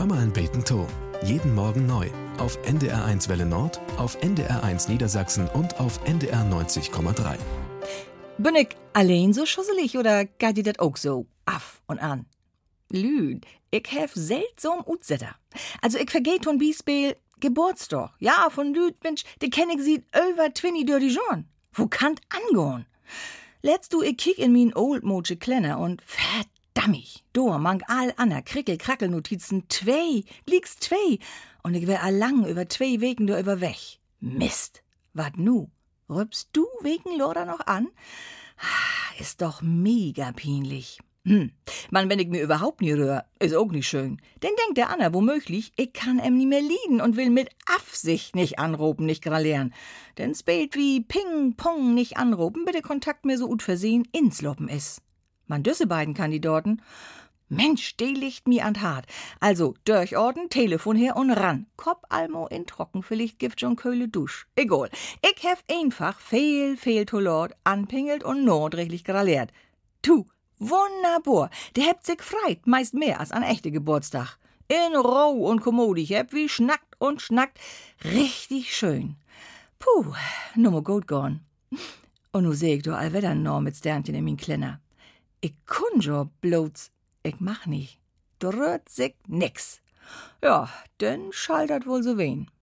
Hör mal ein Beten to. Jeden Morgen neu. Auf NDR1 Welle Nord, auf NDR1 Niedersachsen und auf NDR 90,3. Bin ich allein so schusselig oder geht dir das auch so af und an? Lüd, ich hef seltsam Utsetter. Also ich vergeht von Biespel Geburtstag. Ja, von Lüd, Mensch, die kenn ich sieht über 20 durch die Jahren. Wo kannt angehen? Letzt du, ich kick in min old Moche Klenner und verdammig. Do, mang all Anna Krickel-Krackel-Notizen 2, liegst 2. Und ich wär allang über 2 Wegen da über weg. Mist, wat nu? Rübst du wegen Lorda noch an? Ist doch mega peinlich. Mann, wenn ich mir überhaupt nie rühr, ist auch nicht schön. Denn denkt der Anna womöglich, ich kann nie mehr lieden und will mit Absicht nicht anropen, nicht gralieren. Denn spielt wie Ping-Pong nicht anropen, bitte Kontakt mir so ut versehen ins Loppen is. Man düsse beiden Kandidaten. Mensch, die liegt mir an hart. Also, durchorden, Telefon her und ran. Kopp almo in trocken, vielleicht gibt schon Köhle Dusch. Egal. Ich hef einfach viel Tolord anpingelt und nordrechtlich graliert. Tu, wunderbar. Der hebt sich freit, meist mehr als an echte Geburtstag. In Roh und Kommodi, ich heb wie schnackt und schnackt. Richtig schön. Puh, nummer gut gone. Und nu seh ich do allwetter noch mit Sternchen in min Klenner. Ich kun jo bloß, ich mach nicht. Da rührt sich nix. Ja, denn schallert wohl so wen.